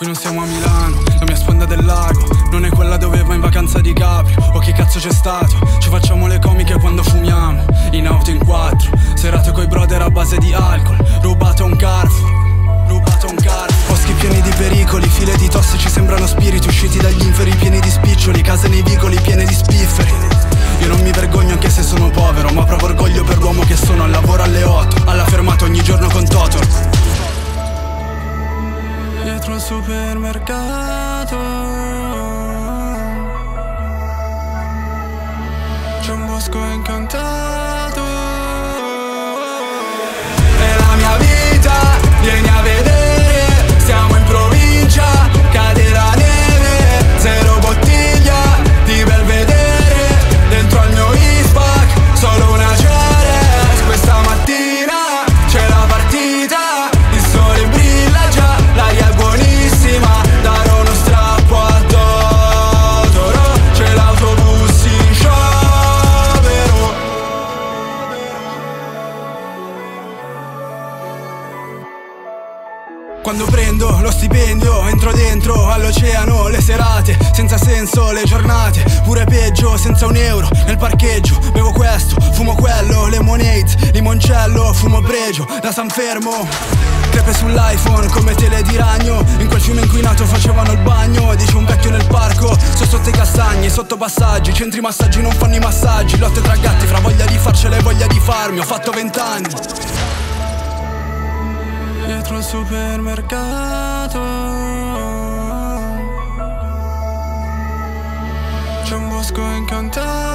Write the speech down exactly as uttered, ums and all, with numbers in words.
Qui non siamo a Milano, la mia sponda del lago non è quella dove va in vacanza di Capri. O che cazzo c'è stato? Ci facciamo le comiche quando fumiamo, in auto in quattro, serate coi brother a base di alcol. Rubato un Carrefour, rubato un Carrefour. Boschi pieni di pericoli, file di tossici sembrano spiriti usciti dagli inferi pieni di spiccioli. Case nei vicoli piene di spifferi. Io non mi vergogno anche se sono povero, ma provo orgoglio per l'uomo che sono. Al lavoro alle otto, alla fermata ogni giorno con Totor. Dietro al supermercato c'è un bosco incantato. È la mia vita, vieni a vedere. Siamo in provincia, cade la neve. Zero bottiglia di Belvedere. Dentro al mio Ispac, solo una Ceres. Questa mattina c'è la partita. Il sole brilla già, l'aria è buonissima. Darò uno strappo a Totoro. C'è l'autobus in sciopero. Quando prendo lo stipendio entro dentro all'oceano. Le serate senza senso, le giornate pure peggio. Senza un euro nel parcheggio, bevo questo, fumo quello. Lemonade, limoncello, fumo pregio da San Fermo. Crepe sull'iPhone come tele di ragno. In quel fiume inquinato facevano il bagno. Dice un vecchio nel parco, so sotto i castagni, sotto passaggi. Centri massaggi non fanno i massaggi. Lotte tra gatti fra voglia di farcela e voglia di farmi. Ho fatto vent'anni. Dietro al supermercato c'è un bosco incantato.